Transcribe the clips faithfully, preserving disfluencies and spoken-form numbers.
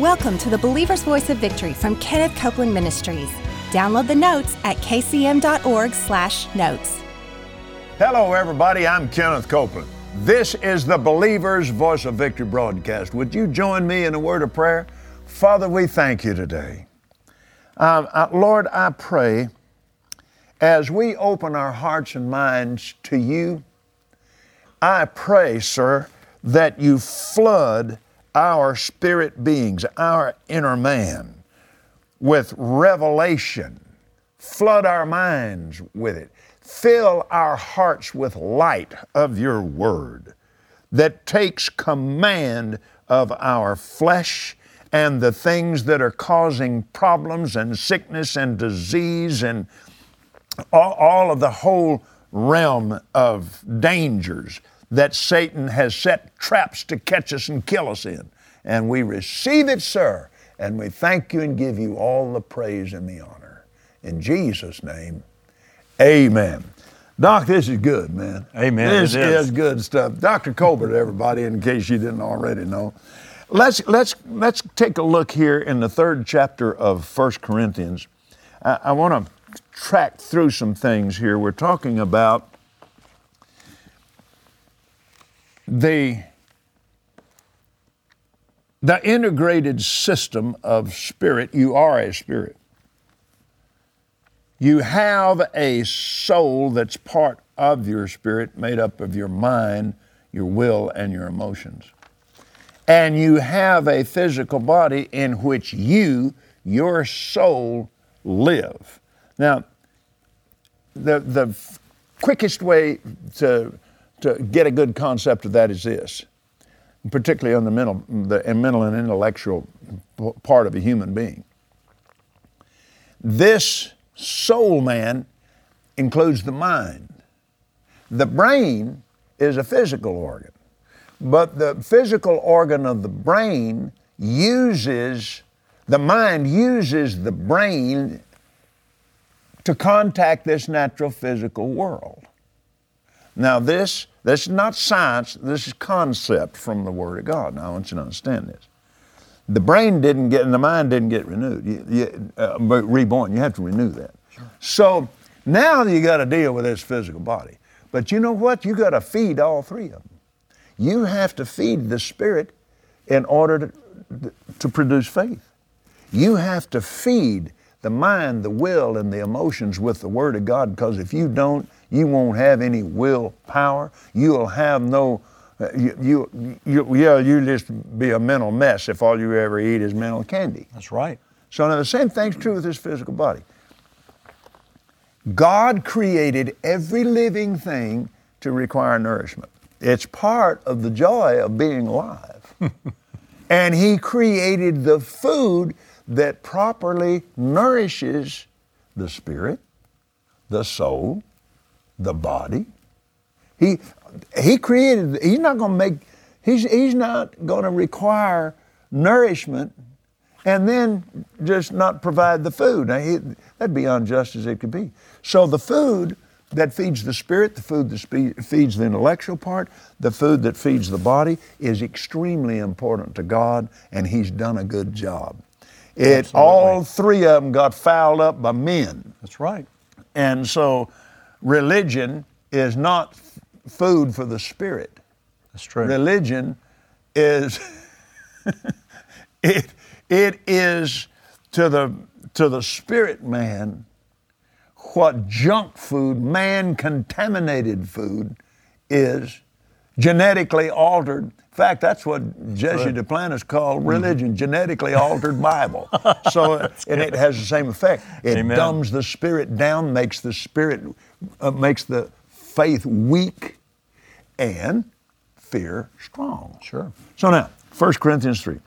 Welcome to the Believer's Voice of Victory from Kenneth Copeland Ministries. Download the notes at kcm.org slash notes. Hello, everybody. I'm Kenneth Copeland. This is the Believer's Voice of Victory broadcast. Would you join me in a word of prayer? Father, we thank you today. Um, uh, Lord, I pray as we open our hearts and minds to you, I pray, sir, that you flood our spirit beings, our inner man, with revelation. Flood our minds with it. Fill our hearts with light of your word that takes command of our flesh and the things that are causing problems and sickness and disease and all, all of the whole realm of dangers that Satan has set traps to catch us and kill us in. And we receive it, sir, and we thank you and give you all the praise and the honor. In Jesus' name, amen. Doc, this is good, man. Amen. This It is. is good stuff. Doctor Colbert, everybody, in case you didn't already know. Let's let's let's take a look here in the third chapter of First Corinthians. I, I want to track through some things here. We're talking about the the integrated system of spirit. You are a spirit. You have a soul that's part of your spirit, made up of your mind, your will, and your emotions. And you have a physical body in which you, your soul, live. Now, the the quickest way to to get a good concept of that is this, particularly on the mental, the mental and intellectual part of a human being. This soul man includes the mind. The brain is a physical organ, but the physical organ of the brain uses, the mind uses the brain to contact this natural physical world. Now this, this is not science, this is concept from the Word of God. Now I want you to understand this. The brain didn't get, and the mind didn't get renewed, you, you, uh, reborn. You have to renew that. Sure. So now you got to deal with this physical body. But you know what? You got to feed all three of them. You have to feed the spirit in order to, to produce faith. You have to feed the mind, the will, and the emotions with the Word of God, because if you don't, you won't have any will power. You'll have no, uh, you, you, you, yeah, you'll just be a mental mess if all you ever eat is mental candy. That's right. So now the same thing's true with this physical body. God created every living thing to require nourishment. It's part of the joy of being alive. And He created the food that properly nourishes the spirit, the soul, the body. He He created, He's not going to make, He's He's not going to require nourishment and then just not provide the food. Now, he, that'd be unjust as it could be. So the food that feeds the spirit, the food that spe- feeds the intellectual part, the food that feeds the body is extremely important to God, and He's done a good job. It, Absolutely. all three of them got fouled up by men. That's right. And so religion is not f- food for the spirit. That's true. Religion is, it, it is to the, to the spirit man what junk food, man-contaminated food is, genetically altered. In fact, that's what Jesse right. Duplantis called religion, mm-hmm. genetically altered Bible. So, and it has the same effect. It Amen. dumbs the spirit down, makes the spirit, uh, makes the faith weak, and fear strong. Sure. So now, First Corinthians three.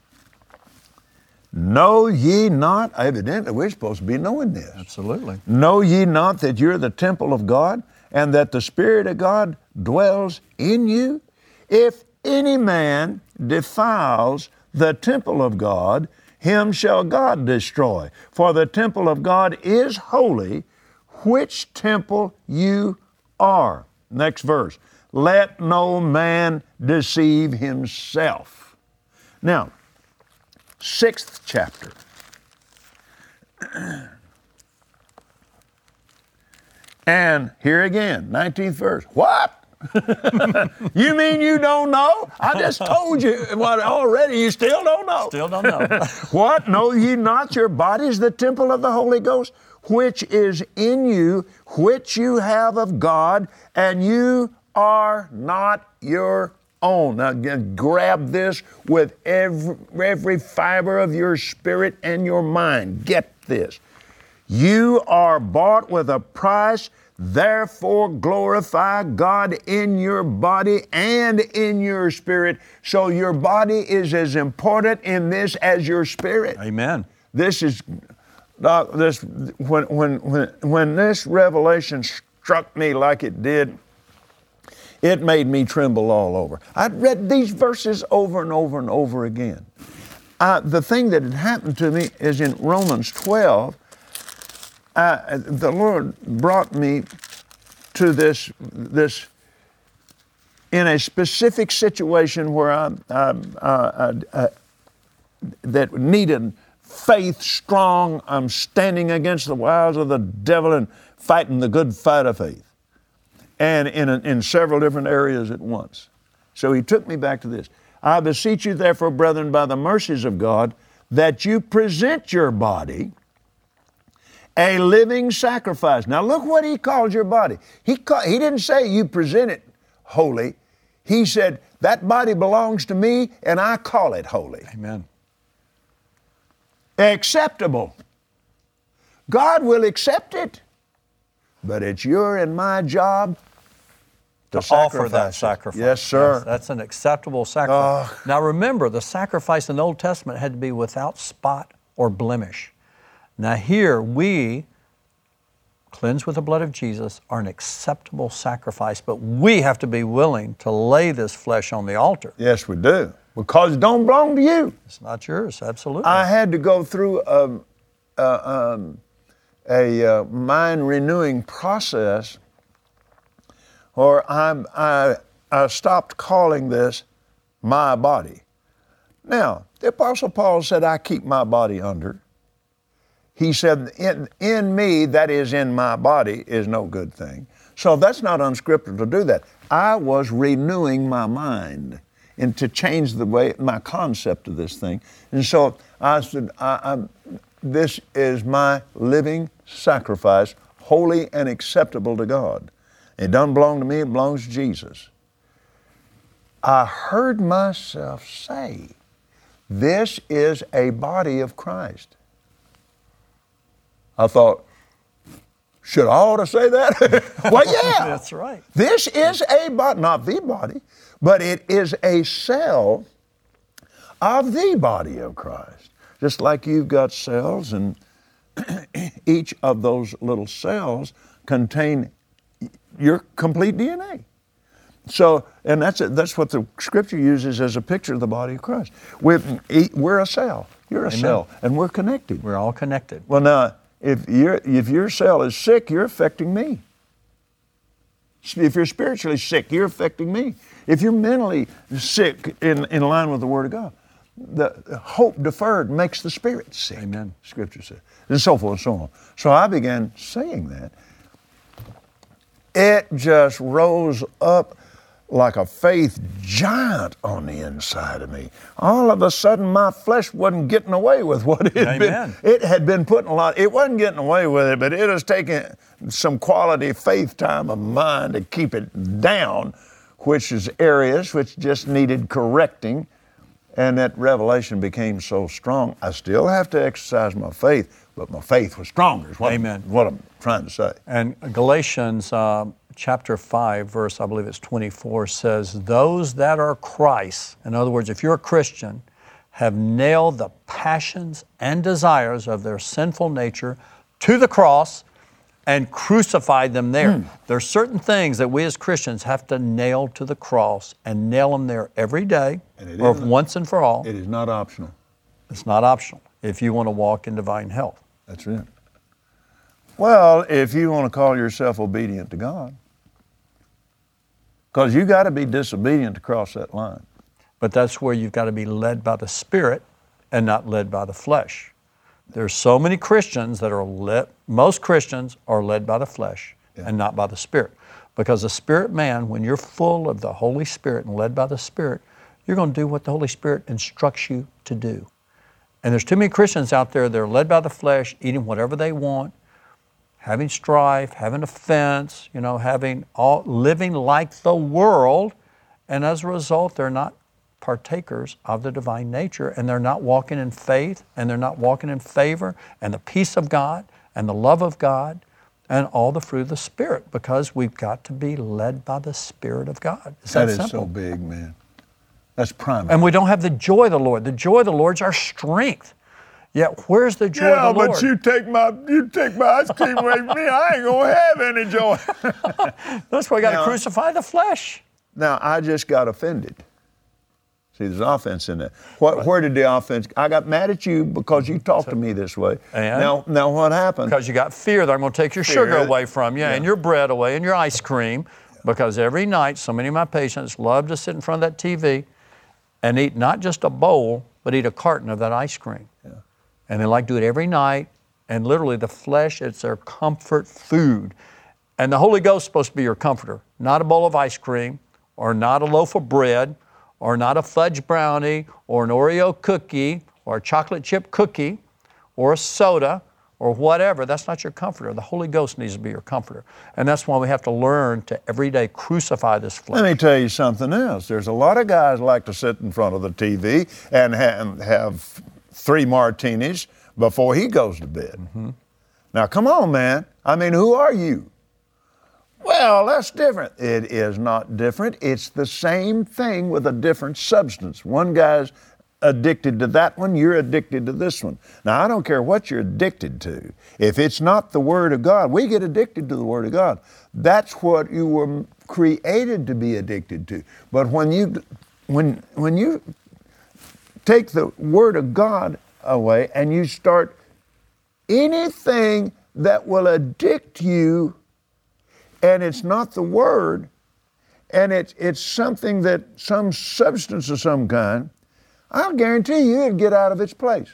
Know ye not, evidently we're supposed to be knowing this. Absolutely. Know ye not that you're the temple of God, and that the Spirit of God dwells in you? If any man defiles the temple of God, him shall God destroy. For the temple of God is holy, which temple you are. Next verse. Let no man deceive himself. Now, sixth chapter. And here again, nineteenth verse. What? You mean you don't know? I just told you what already. You still don't know. Still don't know. What? Know ye not your body is the temple of the Holy Ghost, which is in you, which you have of God, and you are not your own. Now again, grab this with every, every fiber of your spirit and your mind. Get this. You are bought with a price, therefore glorify God in your body and in your spirit. So your body is as important in this as your spirit. Amen. This is, Doc, this, when, when, when, when this revelation struck me like it did, it made me tremble all over. I'd read these verses over and over and over again. Uh, the thing that had happened to me is in Romans twelve, Uh, the Lord brought me to this, this in a specific situation where I, I, I, I, that needed faith strong. I'm standing against the wiles of the devil and fighting the good fight of faith, and in, a, in several different areas at once. So He took me back to this. I beseech you, therefore, brethren, by the mercies of God, that you present your body a living sacrifice. Now look what He called your body. He, call, he didn't say you present it holy. He said, that body belongs to me and I call it holy. Amen. Acceptable. God will accept it, but it's your and my job to, to offer that sacrifice. Yes, sir. Yes, that's an acceptable sacrifice. Uh, now remember, the sacrifice in the Old Testament had to be without spot or blemish. Now here, we, cleansed with the blood of Jesus, are an acceptable sacrifice, but we have to be willing to lay this flesh on the altar. Yes, we do, because it don't belong to you. It's not yours, absolutely. I had to go through a, a, um, a uh, mind-renewing process, or I, I, I stopped calling this my body. Now, the Apostle Paul said, I keep my body under. He said, in, in me, that is in my body, is no good thing. So that's not unscriptural to do that. I was renewing my mind and to change the way, my concept of this thing. And so I said, I, I, this is my living sacrifice, holy and acceptable to God. It doesn't belong to me, it belongs to Jesus. I heard myself say, this is a body of Christ. I thought, should I ought to say that? Well, yeah. That's right. This is a body, not the body, but it is a cell of the body of Christ. Just like you've got cells, and each of those little cells contain your complete D N A. So, and that's a, that's what the Scripture uses as a picture of the body of Christ. We're, we're a cell. You're a Amen. cell, and we're connected. We're all connected. Well, now, if your if your cell is sick, you're affecting me. If you're spiritually sick, you're affecting me. If you're mentally sick in, in line with the Word of God, the hope deferred makes the spirit sick. Amen. Scripture says, and so forth and so on. So I began saying that. It just rose up like a faith giant on the inside of me. All of a sudden, my flesh wasn't getting away with what it had Amen. been. It had been putting a lot, it wasn't getting away with it, but it was taking some quality faith time of mine to keep it down, which is areas which just needed correcting. And that revelation became so strong. I still have to exercise my faith, but my faith was stronger, is what, Amen. I'm, what I'm trying to say. And Galatians uh, chapter five, verse, I believe it's twenty-four, says, those that are Christ, in other words, if you're a Christian, have nailed the passions and desires of their sinful nature to the cross and crucified them there. Mm. There are certain things that we as Christians have to nail to the cross and nail them there every day, or once and for all. It is not optional. It's not optional if you want to walk in divine health. That's it. Well, if you want to call yourself obedient to God, because you got to be disobedient to cross that line. But that's where you've got to be led by the Spirit and not led by the flesh. There's so many Christians that are led, most Christians are led by the flesh yeah. and not by the Spirit. Because the Spirit man, when you're full of the Holy Spirit and led by the Spirit, you're going to do what the Holy Spirit instructs you to do. And there's too many Christians out there that are led by the flesh, eating whatever they want, having strife, having offense, you know, having all, living like the world, and as a result, they're not partakers of the divine nature, and they're not walking in faith, and they're not walking in favor, and the peace of God, and the love of God, and all the fruit of the Spirit, because we've got to be led by the Spirit of God. It's that, that is simple. so big, man. That's primary. And we don't have the joy of the Lord. The joy of the Lord's our strength. Yet where's the joy yeah, of the Lord? Yeah, but you take my you take my ice cream away from me, I ain't gonna have any joy. That's why we got to crucify the flesh. Now I just got offended. See, there's offense in there. What, right. Where did the offense? I got mad at you because you talked to me this way. And now, now what happened? Because you got fear that I'm going to take your fear. sugar away from you yeah. and your bread away and your ice cream. Yeah. Because every night, so many of my patients love to sit in front of that T V and eat not just a bowl, but eat a carton of that ice cream. Yeah. And they like to do it every night. And literally, the flesh, it's their comfort food. And the Holy Ghost is supposed to be your comforter, not a bowl of ice cream or not a loaf of bread, or not a fudge brownie, or an Oreo cookie, or a chocolate chip cookie, or a soda, or whatever. That's not your comforter. The Holy Ghost needs to be your comforter. And that's why we have to learn to every day crucify this flesh. Let me tell you something else. There's a lot of guys like to sit in front of the T V and have, have three martinis before he goes to bed. Mm-hmm. Now, come on, man. I mean, who are you? Well, that's different. It is not different. It's the same thing with a different substance. One guy's addicted to that one, you're addicted to this one. Now, I don't care what you're addicted to. If it's not the Word of God, we get addicted to the Word of God. That's what you were created to be addicted to. But when you, when, when you take the Word of God away and you start anything that will addict you, and it's not the Word, and it's, it's something that, some substance of some kind, I'll guarantee you it'll get out of its place.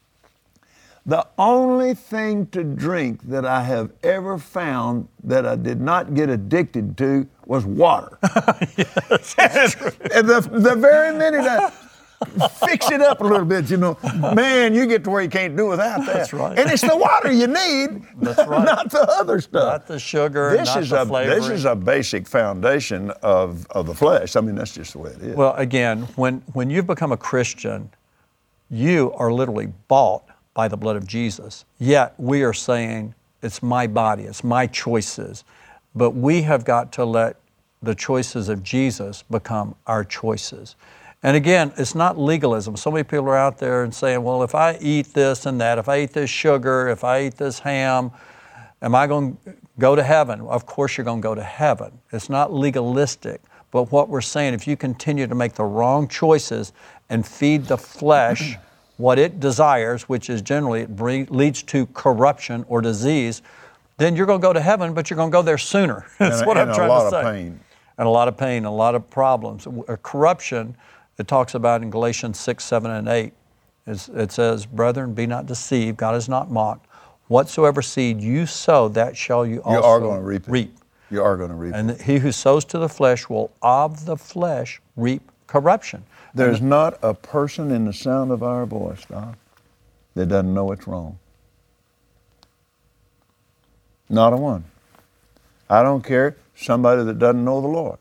The only thing to drink that I have ever found that I did not get addicted to was water. Yes, and, and the, the very minute I fix it up a little bit, you know, man, you get to where you can't do without that. That's right. And it's the water you need, That's right. not the other stuff. Not the sugar, this not is the a, flavoring. This is a basic foundation of, of the flesh. I mean, that's just the way it is. Well, again, when, when you've become a Christian, you are literally bought by the blood of Jesus. Yet we are saying, it's my body, it's my choices. But we have got to let the choices of Jesus become our choices. And again, it's not legalism. So many people are out there and saying, well, if I eat this and that, if I eat this sugar, if I eat this ham, am I going to go to heaven? Of course you're going to go to heaven. It's not legalistic. But what we're saying, if you continue to make the wrong choices and feed the flesh what it desires, which is generally it bre- leads to corruption or disease, then you're going to go to heaven, but you're going to go there sooner. That's and, what and I'm trying to say. And a lot of pain. And a lot of pain, a lot of problems. Uh, corruption, it talks about in Galatians six, seven, and eight. It's, it says, brethren, be not deceived, God is not mocked. Whatsoever seed you sow, that shall you also you are going to reap. It. reap. You are going to reap. And it. he who sows to the flesh will of the flesh reap corruption. There's and, not a person in the sound of our voice, Don, that doesn't know it's wrong. Not a one. I don't care, somebody that doesn't know the Lord.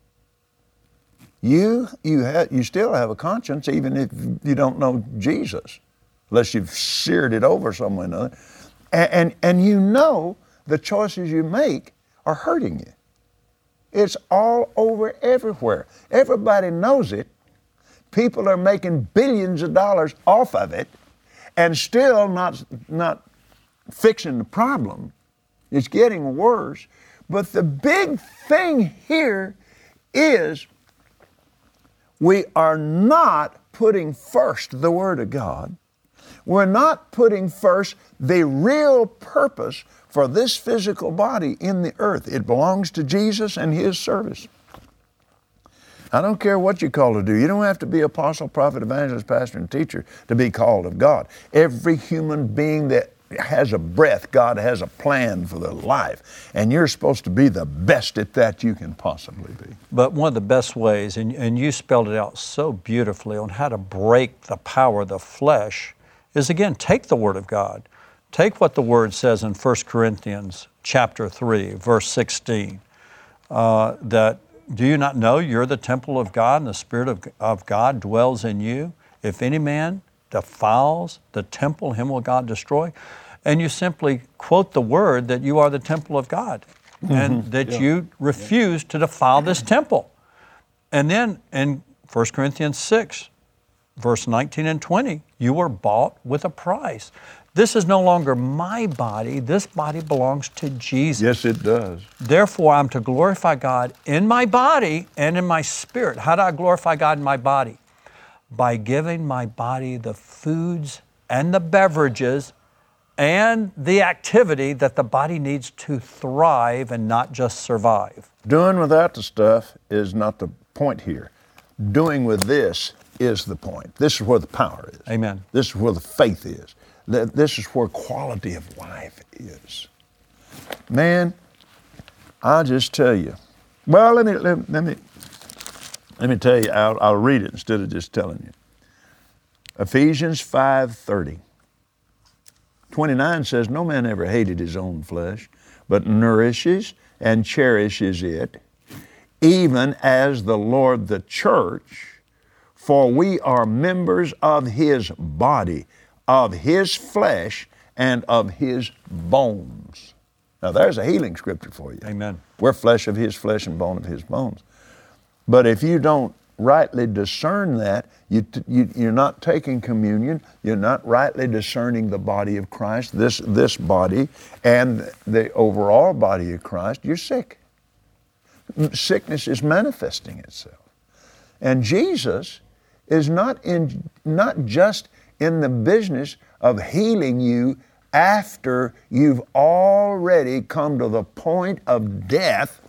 You you have you still have a conscience even if you don't know Jesus, unless you've seared it over somewhere or another. And, and, and you know the choices you make are hurting you. It's all over everywhere. Everybody knows it. People are making billions of dollars off of it and still not, not fixing the problem. It's getting worse. But the big thing here is we are not putting first the Word of God. We're not putting first the real purpose for this physical body in the earth. It belongs to Jesus and His service. I don't care what you're called to do. You don't have to be apostle, prophet, evangelist, pastor, and teacher to be called of God. Every human being that has a breath, God has a plan for their life. And you're supposed to be the best at that you can possibly be. But one of the best ways, and, and you spelled it out so beautifully on how to break the power of the flesh, is again, take the Word of God. Take what the Word says in First Corinthians chapter three, verse sixteen, uh, that do you not know you're the temple of God and the Spirit of, of God dwells in you? If any man defiles the temple, him will God destroy. And you simply quote the word that you are the temple of God mm-hmm. and that yeah. you refuse yeah. to defile this temple. And then in First Corinthians six, verse nineteen and twenty, you were bought with a price. This is no longer my body. This body belongs to Jesus. Yes, it does. Therefore, I'm to glorify God in my body and in my spirit. How do I glorify God in my body? By giving my body the foods and the beverages and the activity that the body needs to thrive and not just survive. Doing without the stuff is not the point here. Doing with this is the point. This is where the power is. Amen. This is where the faith is. This is where quality of life is. Man, I'll just tell you. Well, let me let, let me let me tell you. I'll, I'll read it instead of just telling you. Ephesians five thirty. twenty-nine says, "No man ever hated his own flesh, but nourishes and cherishes it, even as the Lord the church. For we are members of His body, of His flesh, and of His bones." Now there's a healing scripture for you. Amen. We're flesh of His flesh and bone of His bones. But if you don't rightly discern that, you, you, you're not taking communion, you're not rightly discerning the body of Christ, this, this body, and the overall body of Christ, you're sick. Sickness is manifesting itself. And Jesus is not in, not just in the business of healing you after you've already come to the point of death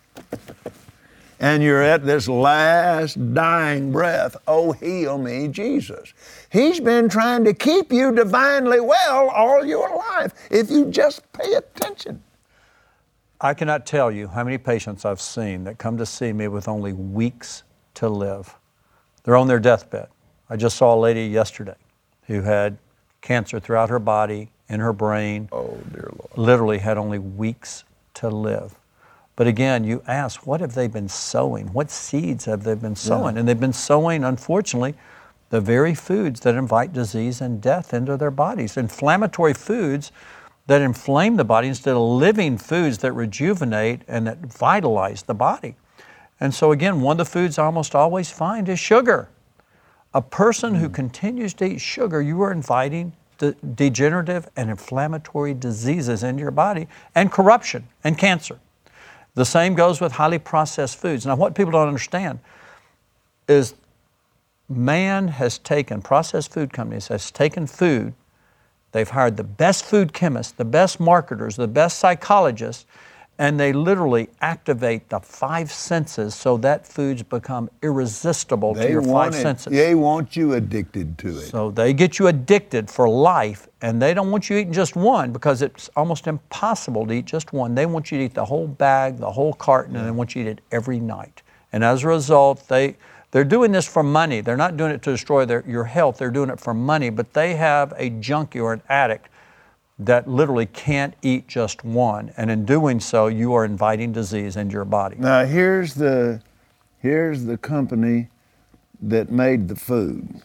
and you're at this last dying breath. Oh, heal me, Jesus. He's been trying to keep you divinely well all your life if you just pay attention. I cannot tell you how many patients I've seen that come to see me with only weeks to live. They're on their deathbed. I just saw a lady yesterday who had cancer throughout her body, in her brain. Oh, dear Lord. Literally had only weeks to live. But again, you ask, what have they been sowing? What seeds have they been sowing? Yeah. And they've been sowing, unfortunately, the very foods that invite disease and death into their bodies. Inflammatory foods that inflame the body instead of living foods that rejuvenate and that vitalize the body. And so again, one of the foods I almost always find is sugar. A person who continues to eat sugar, you are inviting de- degenerative and inflammatory diseases into your body and corruption and cancer. The same goes with highly processed foods. Now, what people don't understand is man has taken, processed food companies has taken food, they've hired the best food chemists, the best marketers, the best psychologists, and they literally activate the five senses so that foods become irresistible they to your five it, senses. They want you addicted to it. So they get you addicted for life, and they don't want you eating just one because it's almost impossible to eat just one. They want you to eat the whole bag, the whole carton, and they want you to eat it every night. And as a result, they, they're doing this for money. They're not doing it to destroy their, your health. They're doing it for money, but they have a junkie or an addict that literally can't eat just one. And in doing so, you are inviting disease into your body. Now, here's the, here's the company that made the food.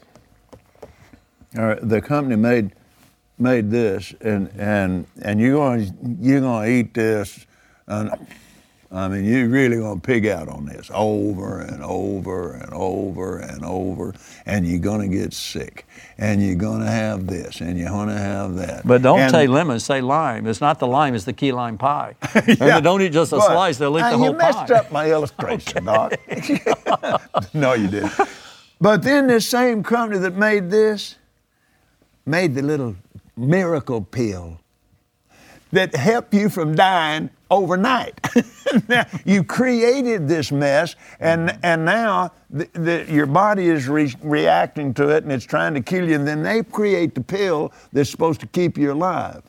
Or the company made, made this, and, and, and you're going you're gonna eat this, and I mean, you're really going to pig out on this over and over and over and over, and you're going to get sick, and you're going to have this, and you're going to have that. But don't and, say lemon, say lime. It's not the lime, it's the key lime pie. yeah, and they don't eat just a but, slice, they'll eat the whole pie. You messed up my illustration, Doc. No, you didn't. But then this same company that made this made the little miracle pill that helped you from dying overnight. Now, you created this mess, and and now the, the, your body is re- reacting to it, and it's trying to kill you, and then they create the pill that's supposed to keep you alive.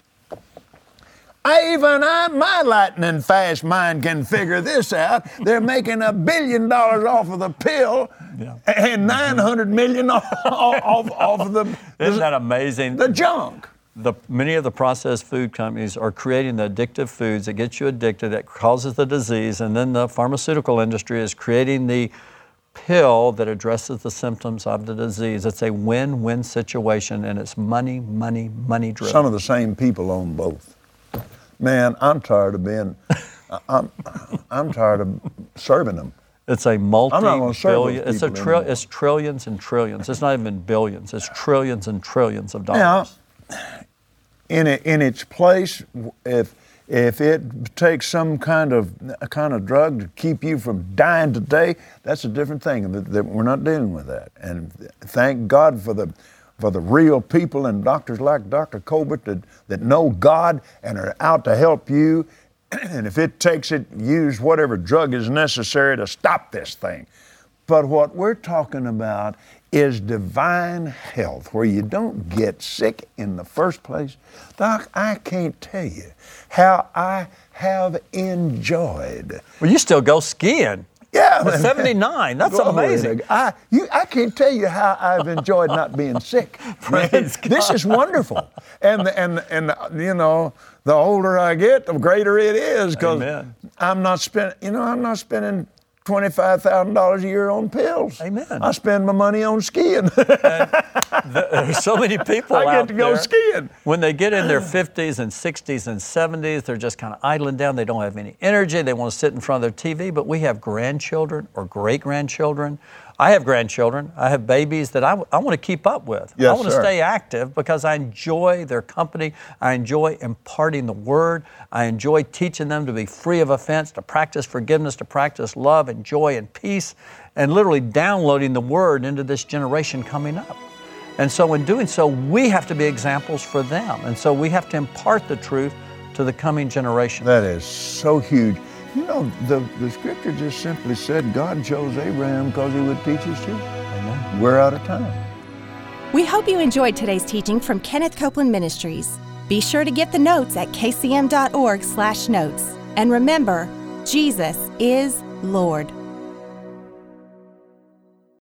I, even I, my lightning fast mind can figure this out. They're making a billion dollars off of the pill, yeah. and nine hundred million off, off, off of the. Isn't that amazing? The junk. The, many of the processed food companies are creating the addictive foods that get you addicted, that causes the disease, and then the pharmaceutical industry is creating the pill that addresses the symptoms of the disease. It's a win-win situation, and it's money, money, money driven. Some of the same people own both. Man, I'm tired of being, I'm, I'm tired of serving them. It's a multi-billion, it's a tri- it's trillions and trillions. It's not even billions, it's trillions and trillions of dollars. Now, in, it, in its place, if if it takes some kind of kind of drug to keep you from dying today, that's a different thing. That, that we're not dealing with that. And thank God for the for the real people and doctors like Doctor Colbert that, that know God and are out to help you. And if it takes it, use whatever drug is necessary to stop this thing. But what we're talking about is divine health, where you don't get sick in the first place. Doc, I can't tell you how I have enjoyed. Well, you still go skiing. Yeah, at seventy-nine. That's amazing. I, you, I can't tell you how I've enjoyed not being sick. Praise God. This is wonderful. And, and, and, you know, the older I get, the greater it is, because I'm not spending, you know, I'm not spending twenty-five thousand dollars a year on pills. Amen. I spend my money on skiing. the, there's so many people I out get to go there, skiing. When they get in their fifties and sixties and seventies, they're just kind of idling down. They don't have any energy. They want to sit in front of their T V. But we have grandchildren or great-grandchildren. I have grandchildren. I have babies that I, I want to keep up with. Yes, I want to sir. stay active because I enjoy their company. I enjoy imparting the Word. I enjoy teaching them to be free of offense, to practice forgiveness, to practice love and joy and peace, and literally downloading the Word into this generation coming up. And so in doing so, we have to be examples for them. And so we have to impart the truth to the coming generation. That is so huge. You know, the, the scripture just simply said God chose Abraham because he would teach his children. Amen. We're out of time. We hope you enjoyed today's teaching from Kenneth Copeland Ministries. Be sure to get the notes at k c m dot org slash notes. And remember, Jesus is Lord.